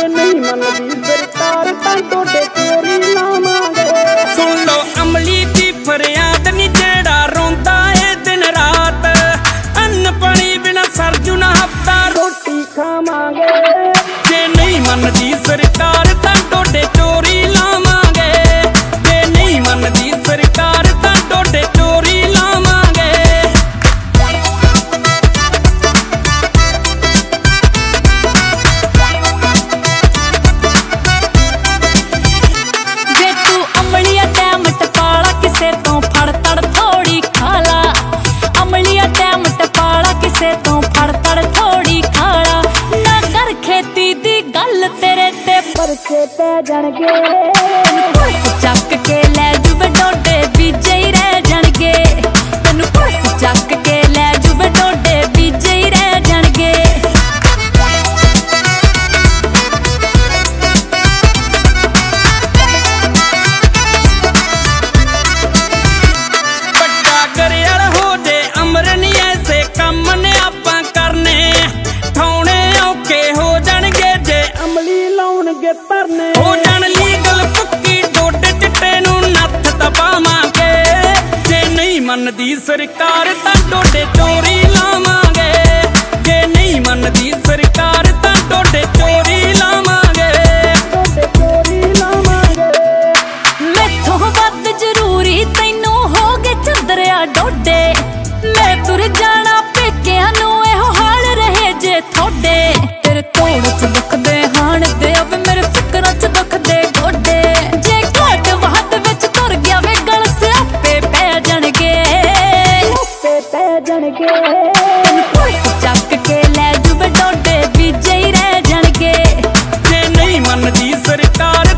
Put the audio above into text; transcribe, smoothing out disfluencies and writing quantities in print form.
नहीं मनदी सरकार तां तोड़े चोरी लावांगे। सुन लो अमली दी फरियाद नी जेड़ा रोंदा है दिन रात, अन्न पानी बिना सरजू ना हफ्ता रोटी खावांगे। जे नहीं मनदी सरकार तां तोड़े चोरी लावांगे, जे नहीं मनदी सरकार तां तोड़े चोरी लावांगे। जे तू अमलिया टैम टपाला किसे तो फड़ तड़ थोड़ी खाला, अमलिया टैम टपाला किसे तो फड़ तड़ थोड़ी खाला। ना कर खेती दी गल तेरे ते परचे पै जाणगे। तैनू पुलिस चक के लै जुवे डोडे बीजे ही रह जाणगे, तैनू पुलिस चक के लै जुवे डोडे बीजे ही रह जाणगे। पट्टा गरियल हो जे अमर नी ऐसे कम ने आपां करने, ठौणे औखे हो जाणगे जे अमली लाउणगे परने। हो जाण लीगल पक्की डोडे चिट्टे नू नत्थ दबावांगे। जे नहीं मनदी सरकार तां डोडे चोरी लावांगे, जे नहीं मनदी सरकार तां डोडे चोरी लावांगे। तोड़े चोरी लावांगे। मैथों वध जरूरी तैनू हो गए चंदरिया डोडे, मैं तुर जाना पेकिਆਂ ਨੂੰ ਇਹੋ हाल रहे जे थोड़े। तेरे तोड़ च दुखदे हाण दे अब मेरे फिकरां च दुखदे गोडे। जे घाट वाहत विच तुर गया वे गल सियापे पै जाणगे, पे पै जाणगे। तैनू पुलिस चक के लै जुवे डोडे बीजे ही रह जाणगे। जे नहीं मनदी सरकार